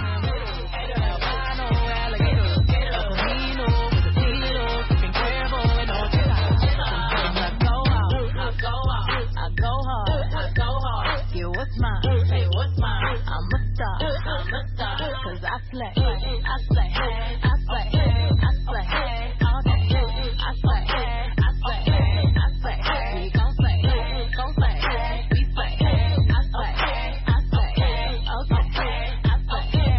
What's mine? Hey, what's mine? I'm a star, I'm a star, cause I slay, I slay, I slay, I slay, all day, I slay, I slay, I slay, we gon' slay, gon' slay, we slay, I slay, I slay, okay, I slay,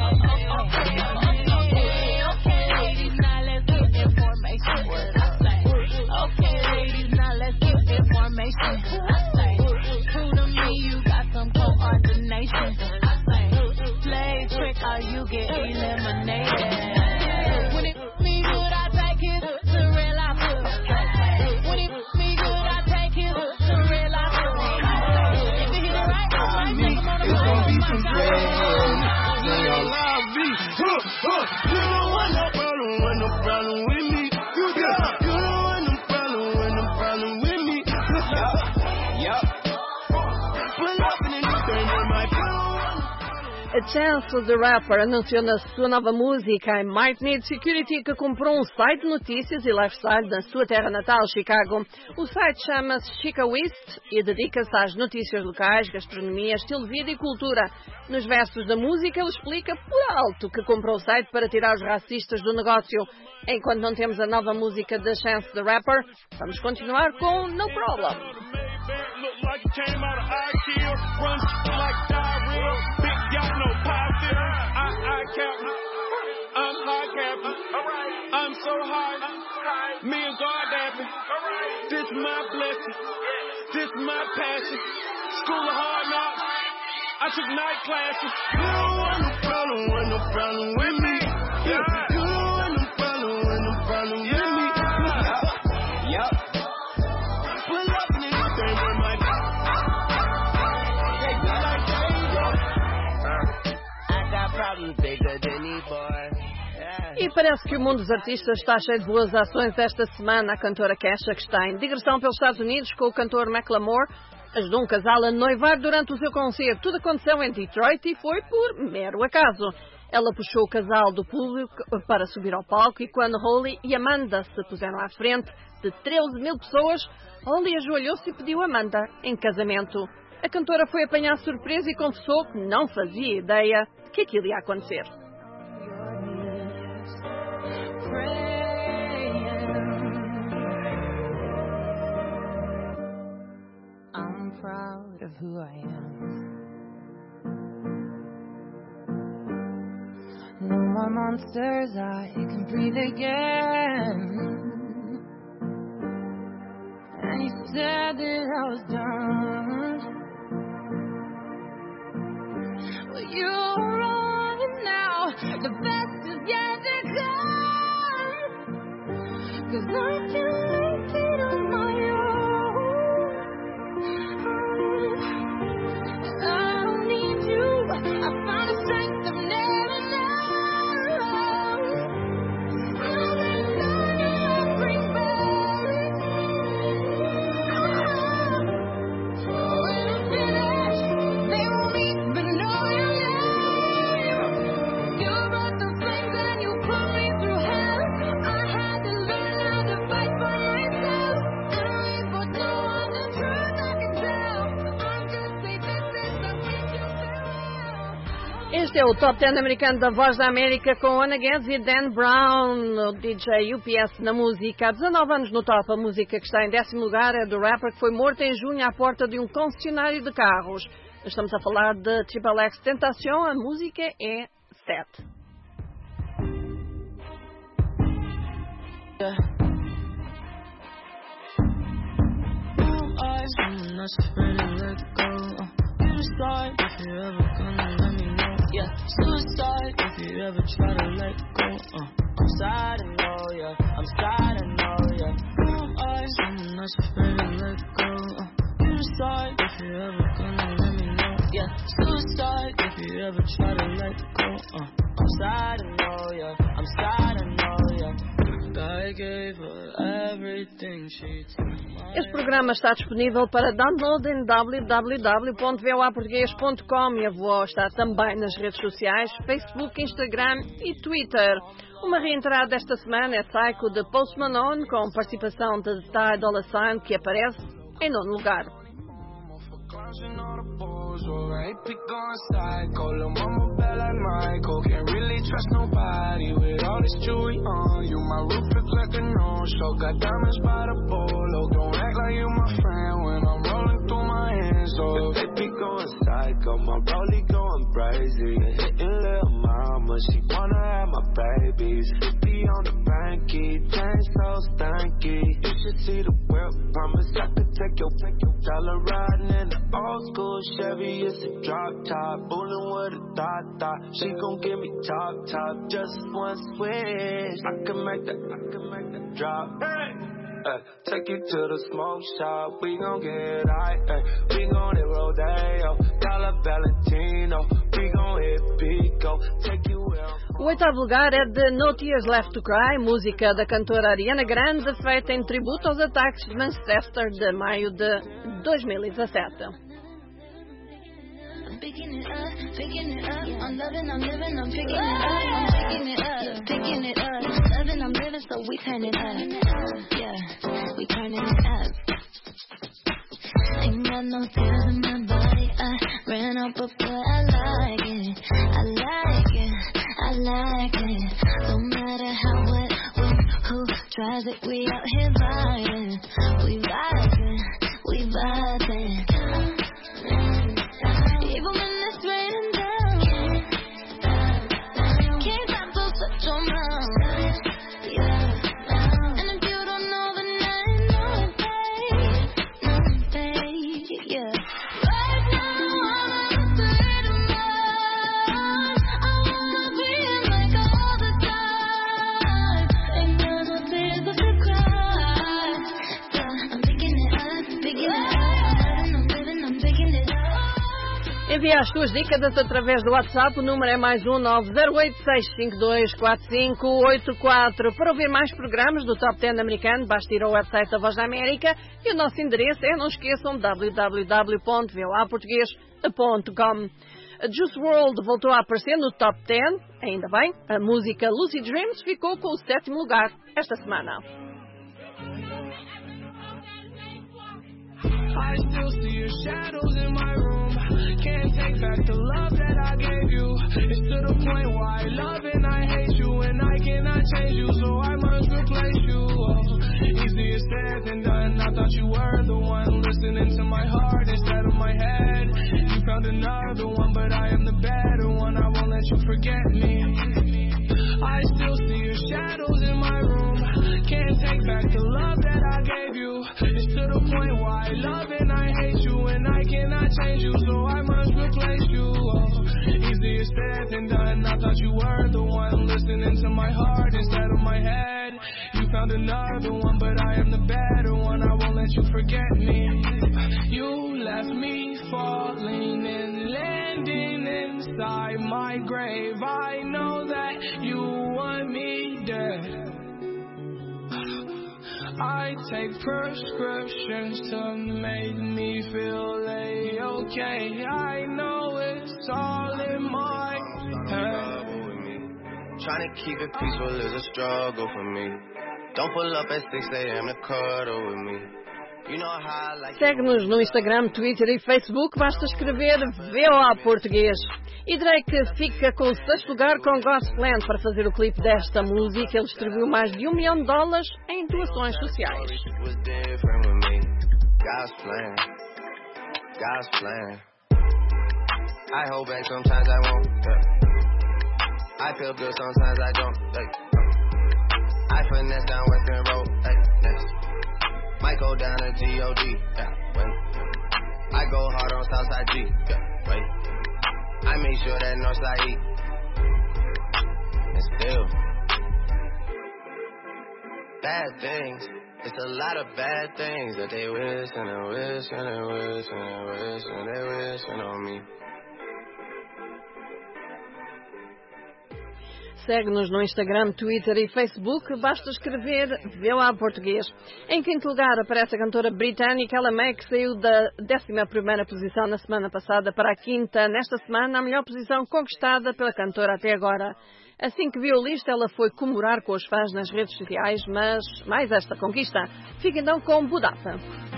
okay, okay, ladies, now let's get information, what I say, okay, ladies, now let's get information, I say, true to me, you got some coordination. I say, play trick or you get eliminated. When it me good, I take it to real life. When it me good, I take it to real life. You don't want no problem, want no problem with me. You don't, you don't want no problem, want no problem with me. Yup, pull up in anything with my A Chance the Rapper anunciou na sua nova música I Might Need Security que comprou um site de notícias e lifestyle na sua terra natal, Chicago. O site chama-se Chicawist e dedica-se às notícias locais, gastronomia, estilo de vida e cultura. Nos versos da música ele explica por alto que comprou o site para tirar os racistas do negócio. Enquanto não temos a nova música da Chance the Rapper, vamos continuar com No Problem. look like it came out of IKEA. Run like diarrhea. Big yacht, no positive. I, I cap. I'm high capping. I'm so high. Me and God dapping. This my blessing. This my passion. School of hard knocks. I took night classes. You don't want no problem, want no problem with me. Yeah. You don't want no problem, want no problem with me. Yup. Pull up in anything with my I got problems bigger than these boys. E parece que o mundo dos artistas está cheio de boas ações esta semana. A cantora Kesha, que está em digressão pelos Estados Unidos com o cantor Macklemore, ajudou um casal a noivar durante o seu concerto. Tudo aconteceu em Detroit e foi por mero acaso. Ela puxou o casal do público para subir ao palco e quando Holly e Amanda se puseram à frente de treze mil pessoas, Holly ajoelhou-se e pediu Amanda em casamento. A cantora foi apanhar surpresa e confessou que não fazia ideia de que aquilo ia acontecer. I'm proud of who I am. No more monsters, I can breathe again. And you said that I was done. Well, you're wrong, and now the best is yet to come. 'Cause I can't make it on my own. I don't need you. I found a strength I've never known. Every night I bring back. When I'm finished, they won't even know your name. You brought the flames and you put me through hell. I had to learn how to fight for myself. And I ain't for no one the truth I can tell. I'm just say this is the way you feel. Este é o Top dez americano da Voz da América com Ana Guedes e Dan Brown, o D J U P S na música. Há dezanove anos no top, a música que está em décimo lugar é do rapper que foi morto em junho à porta de um concessionário de carros. Estamos a falar de Triple X Tentacion, a música é sete. I'm not afraid to let go. You decide if you're ever gonna let me know. Yeah, suicide if you ever try to let go. Uh, I'm sad to know, yeah. I'm sad to know, yeah. I'm not afraid to let go. Uh, you decide if you're ever gonna let me know. Yeah, suicide if you ever try to let go. Uh, I'm sad to know, yeah. I'm sad to know, yeah. I gave her everything she took. Este programa está disponível para download em w w w ponto v o a português ponto com e a V O A está também nas redes sociais, Facebook, Instagram e Twitter. Uma reentrada desta semana é Psycho de Post Malone com participação de Ty Dolla $ign que aparece em nono lugar. Crashing all the balls, alright, pick on psycho. Lil' mama bad like Michael. Can't really trust nobody with all this jewelry on you. My roof looks like a no-show. Got diamonds by the bolo. Don't act like you my friend when I'm rolling through my hands. So they be going psycho. My rollie going crazy. Hitting lil' mama, she wanna have my babies. fifty on the banky, chain so stanky. You should see the whip. Promise I could take your, take your dollar riding in the old school Chevy, it's a drop top, bullin' with a thought thought. She gon' give me top top, just one switch. I can make that, I can make that drop. Hey, Ay, take you to the smoke shop, we gon' get high. Ay, we gon' hit Rodeo, Dollar Valentino, we gon' hit Pico, take you where. O oitavo lugar é de No Tears Left to Cry, música da cantora Ariana Grande, feita em tributo aos ataques de Manchester de maio de dois mil e dezassete. Picking it up, picking it up. I'm loving, I'm living, I'm picking it up. I'm picking it up, picking it up. Loving, I'm living, so we turn it up. Yeah, we turning it up. Ain't got no tears in my body. I ran up, but boy, I like it. I like it, I like it. No matter how, what, when, who tries it, we out here vibing. We vibing, we vibing. Even when it's raining down, can't stop till such your mouth. Yeah, and if you don't know, then I know it's fake, no it's fake. Yeah, right now I'm freedom bound. I wanna be like all the time. Ain't got no tears left to cry. So I'm picking it up, picking it up. I'm living, I'm picking it up. Envie as suas décadas através do WhatsApp, o número é mais um nove zero oito seis cinco dois quatro cinco oito quatro. Para ouvir mais programas do Top dez americano, basta ir ao website da Voz da América e o nosso endereço é, não esqueçam, w w w ponto v o a português ponto com. A Juice world voltou a aparecer no Top dez, ainda bem, a música Lucid Dreams ficou com o sétimo lugar esta semana. I still see your shadows in my room. Can't take back the love that I gave you. It's to the point why I love and I hate you, and I cannot change you, so I must replace you. Oh, easier said than done. I thought you were the one listening to my heart instead of my head. You found another one, but I am the better one. I won't let you forget me. I still see your shadows in my room. Can't take back the love that I gave you. It's to the point why I love and I hate you, and I cannot change you, so I must replace you. Oh, easier said than done. I thought you were the one listening to my heart instead of my head. You found another one, but I am the better one. I won't let you forget me. You left me falling and landing inside my grave. I know that you want me dead. I take prescriptions to make me feel A-okay. I know it's all in my head. Trying to keep it peaceful is a struggle for me. Don't pull up at six a.m. to cuddle with me. You know how I like. Segue-nos no Instagram, Twitter e Facebook. Basta escrever V O A Português. E Drake fica com o sexto lugar com God's Plan para fazer o clipe desta música. Ele distribuiu mais de um milhão de dólares em doações sociais. God's plan, God's plan. I hold back sometimes I won't. Yeah. I feel good sometimes I don't. Like, I finesse down Western Road. Like, yes. Might go down to G O D. Yeah, wait. I go hard on Southside G. Yeah, wait. I make sure that Northside eat. And still, bad things. It's a lot of bad things that they wish and they wish and they wish and they wish and they wishing on me. Segue-nos no Instagram, Twitter e Facebook. Basta escrever V O A Português. Em quinto lugar aparece a cantora britânica Ella May, que saiu da décima primeira posição na semana passada para a quinta. Nesta semana, a melhor posição conquistada pela cantora até agora. Assim que viu a lista, ela foi comemorar com os fãs nas redes sociais, mas mais esta conquista. Fica então com Budapa.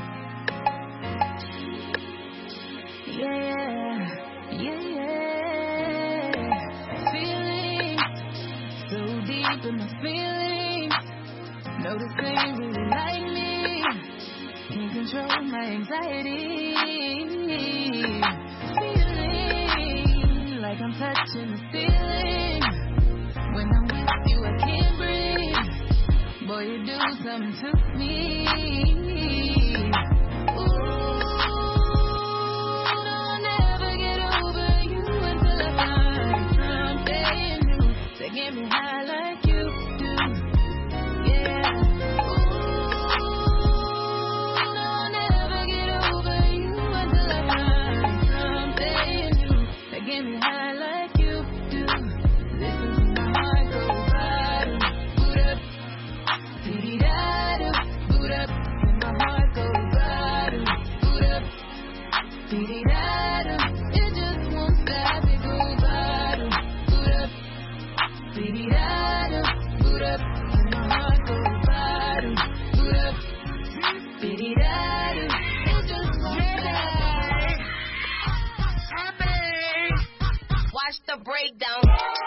Yeah, yeah, yeah. Feeling so deep in my feelings. Noticing really like me. Can't control my anxiety. Feeling like I'm touching the ceiling. When I'm with you, I can't breathe. Boy, you do something to me. Ooh, don't ever get over you until I find something new to get me high like you do. Yeah. Ooh, breakdown.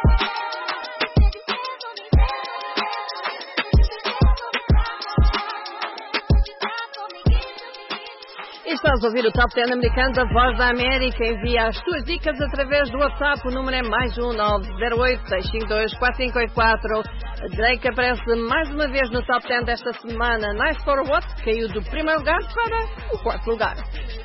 Estás a ouvir o Top dez americano da Voz da América. Envia as tuas dicas através do WhatsApp. O número é mais um nove zero oito, seis cinco dois, quatro cinco oito quatro. Drake aparece mais uma vez no Top dez desta semana. Nice for What caiu do primeiro lugar para o quarto lugar.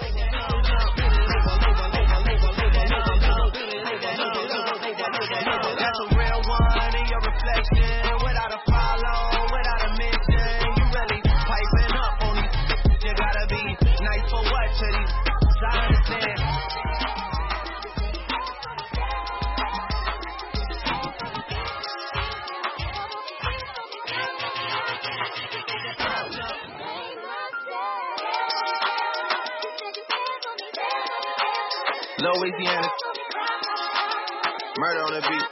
Louisiana, murder on the beat.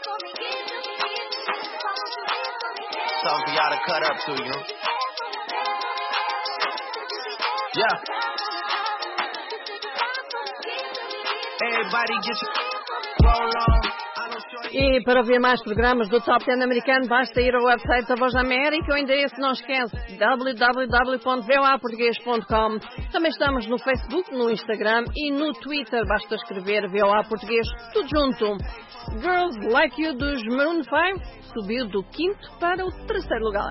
Something for y'all to cut up to, you know? Yeah. Everybody get your roll on. E para ouvir mais programas do Top dez americano, basta ir ao website da Voz da América. O endereço não esquece, w w w ponto v o a português ponto com. Também estamos no Facebook, no Instagram e no Twitter. Basta escrever V O A Português, tudo junto. Girls Like You dos Maroon five subiu do quinto para o terceiro lugar.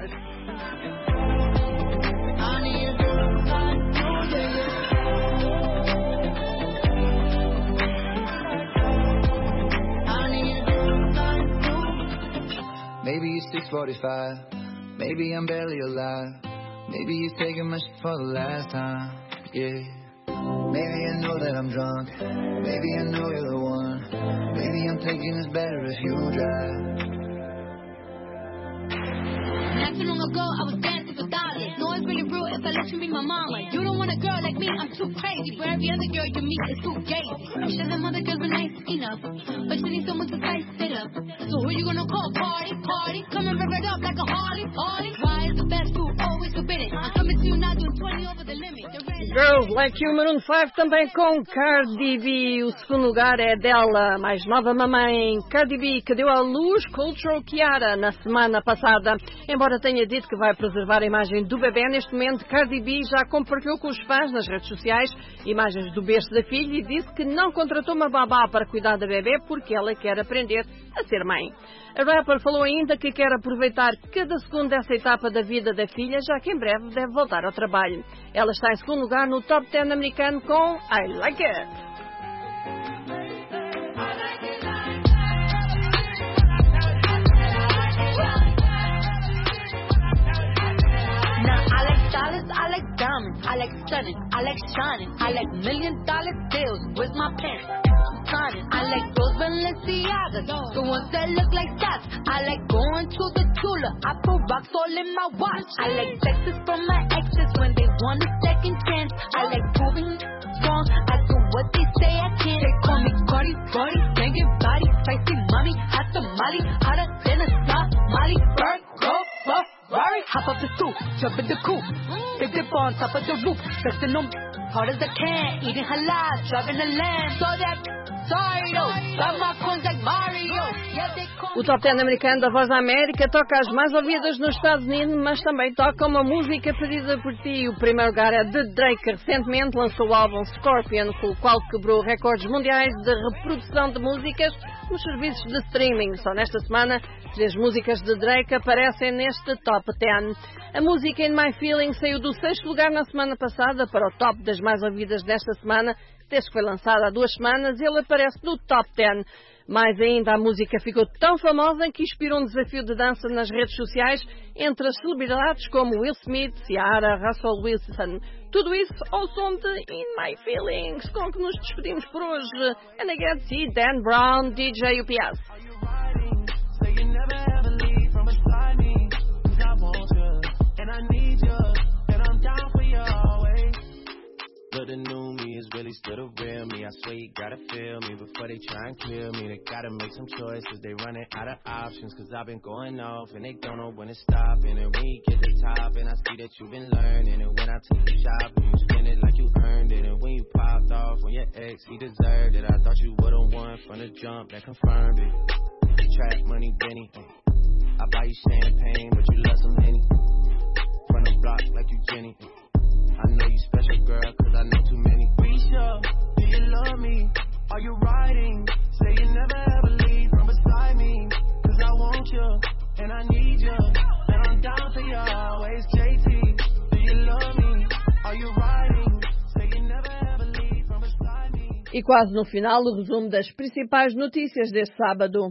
Maybe it's six forty-five, maybe I'm barely alive, maybe he's taking my shit for the last time, yeah. Maybe I know that I'm drunk, maybe I know you're the one, maybe I'm thinking it's better if you drive. Not too long ago, I was dancing for dollars. No, it's really real if I let you be my mama. You don't want a girl like me, I'm too crazy. But every other girl you meet is too gay. I'm sure them other girls were nice enough, but you need someone to spice it up. So who you gonna call? Party, party. Come and rev it up like a Harley, Harley. Why is the best food always forbidden? I'm coming to you now doing twenty over the limit. Girls Like You, Maroon five, também com Cardi B. O segundo lugar é dela, mais nova mamãe, Cardi B, que deu à luz Cultural Kiara na semana passada. Embora tenha dito que vai preservar a imagem do bebê, neste momento Cardi B já compartilhou com os fãs nas redes sociais imagens do berço da filha e disse que não contratou uma babá para cuidar da bebê porque ela quer aprender a ser mãe. A rapper falou ainda que quer aproveitar cada segundo dessa etapa da vida da filha, já que em breve deve voltar ao trabalho. Ela está em segundo lugar no Top dez americano com I Like It. I like diamonds, I like stunning, I like shining, I like million dollar deals with my pen. I'm signing. I like those Balenciagas, the ones that look like socks. I like going to the Tula, I put rocks all in my watch. I like texts from my exes when they want a second chance. I like proving wrong, I do what they say I can't. They call me Cardi, Cardi, banging body, spicy mommy, hot tamale, hotter than a Somali. Bird, go, go. Rari, hop up the stoop, jump in the coop, big dip on top of the roof, flexing them hard as I can, eating halal, driving a lamb, so that, sorry though, got my coins like Mario, yeah they call O Top dez americano da Voz da América toca as mais ouvidas nos Estados Unidos, mas também toca uma música pedida por ti. O primeiro lugar é de Drake, que recentemente lançou o álbum Scorpion, com o qual quebrou recordes mundiais de reprodução de músicas nos serviços de streaming. Só nesta semana, três músicas de Drake aparecem neste Top dez. A música In My Feeling saiu do sexto lugar na semana passada para o top das mais ouvidas desta semana. Desde que foi lançada há duas semanas, ele aparece no Top dez. Mais ainda, a música ficou tão famosa que inspirou um desafio de dança nas redes sociais entre as celebridades como Will Smith, Ciara, Russell Wilson. Tudo isso ao som de In My Feelings, com que nos despedimos por hoje. And I get see Dan Brown, D J U P S. But the new me is really still the real me. I swear you gotta feel me before they try mind clear, me they gotta make some choices. They running out of options, cause I've been going off and they don't know when to stop. And then when you get to the top, and I see that you've been learning. And when I took the shop, you spend it like you earned it. And when you popped off on your ex, he deserved it. I thought you would've won from the jump, that confirmed it. Trap money, Benny. I buy you champagne, but you love some Henny. From the block like you Jenny. I know you special, girl, cause I know too many. Risha, do you love me? Are you riding? Say you never ever leave from beside me. Cause I want you, and I need you. And I'm down for you always, J T. Do you love me? Are you riding? Say you never ever leave from beside me. E quase no final, o resumo das principais notícias deste sábado.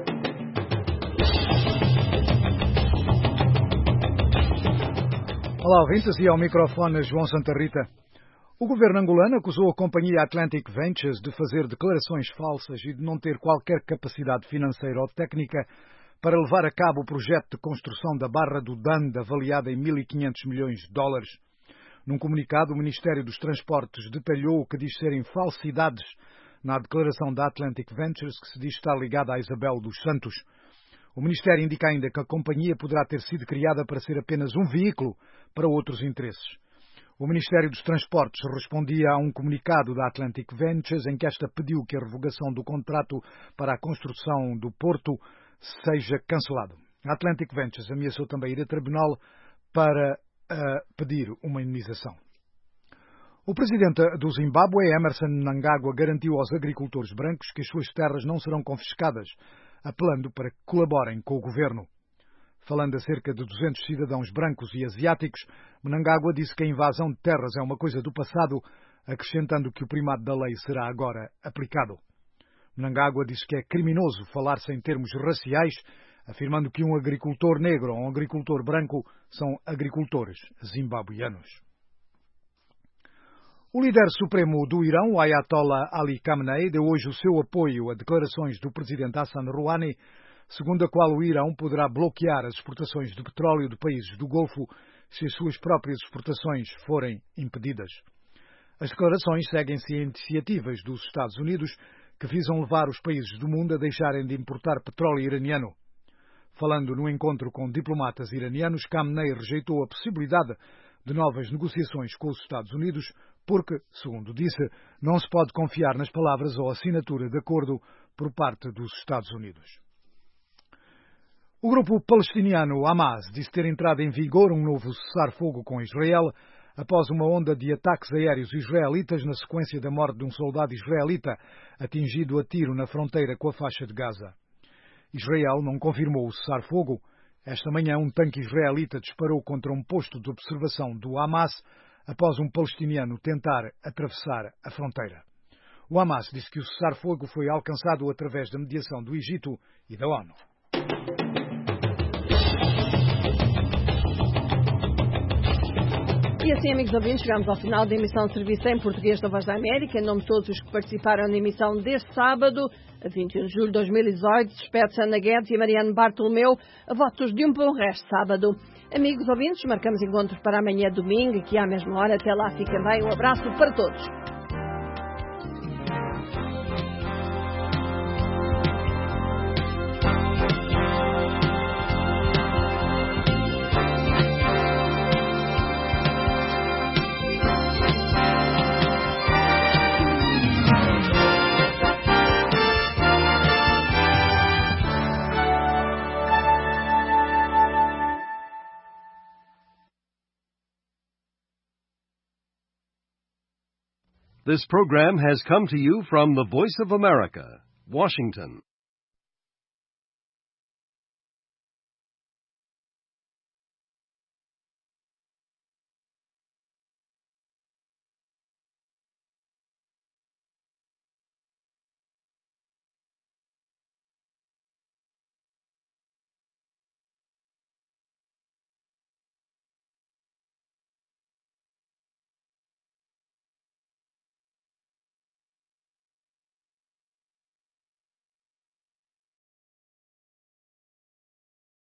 Olá, ouvintes, e ao microfone João Santa Rita. O governo angolano acusou a companhia Atlantic Ventures de fazer declarações falsas e de não ter qualquer capacidade financeira ou técnica para levar a cabo o projeto de construção da Barra do Dande, avaliada em mil e quinhentos milhões de dólares. Num comunicado, o Ministério dos Transportes detalhou o que diz serem falsidades na declaração da Atlantic Ventures, que se diz estar ligada a Isabel dos Santos. O Ministério indica ainda que a companhia poderá ter sido criada para ser apenas um veículo para outros interesses. O Ministério dos Transportes respondia a um comunicado da Atlantic Ventures em que esta pediu que a revogação do contrato para a construção do porto seja cancelado. A Atlantic Ventures ameaçou também ir a tribunal para uh, pedir uma indenização. O presidente do Zimbábue, Emmerson Mnangagwa, garantiu aos agricultores brancos que as suas terras não serão confiscadas, apelando para que colaborem com o governo. Falando a cerca de duzentos cidadãos brancos e asiáticos, Mnangagwa disse que a invasão de terras é uma coisa do passado, acrescentando que o primado da lei será agora aplicado. Mnangagwa disse que é criminoso falar-se em termos raciais, afirmando que um agricultor negro ou um agricultor branco são agricultores zimbabuianos. O líder supremo do Irão, o Ayatollah Ali Khamenei, deu hoje o seu apoio a declarações do presidente Hassan Rouhani, segundo a qual o Irão poderá bloquear as exportações de petróleo de países do Golfo se as suas próprias exportações forem impedidas. As declarações seguem-se a iniciativas dos Estados Unidos que visam levar os países do mundo a deixarem de importar petróleo iraniano. Falando no encontro com diplomatas iranianos, Khamenei rejeitou a possibilidade de novas negociações com os Estados Unidos porque, segundo disse, não se pode confiar nas palavras ou assinatura de acordo por parte dos Estados Unidos. O grupo palestiniano Hamas disse ter entrado em vigor um novo cessar-fogo com Israel após uma onda de ataques aéreos israelitas na sequência da morte de um soldado israelita atingido a tiro na fronteira com a faixa de Gaza. Israel não confirmou o cessar-fogo. Esta manhã, um tanque israelita disparou contra um posto de observação do Hamas após um palestiniano tentar atravessar a fronteira. O Hamas disse que o cessar-fogo foi alcançado através da mediação do Egito e da ONU. E assim, amigos ouvintes, chegamos ao final da emissão de serviço em português da Voz da América. Em nome de todos os que participaram na emissão deste sábado, a vinte e um de julho de dois mil e dezoito, despede-se Ana Guedes e Mariano Bartolomeu, a votos de um bom resto de sábado. Amigos ouvintes, marcamos encontros para amanhã domingo, aqui à mesma hora. Até lá, fiquem bem. Um abraço para todos. This program has come to you from the Voice of America, Washington.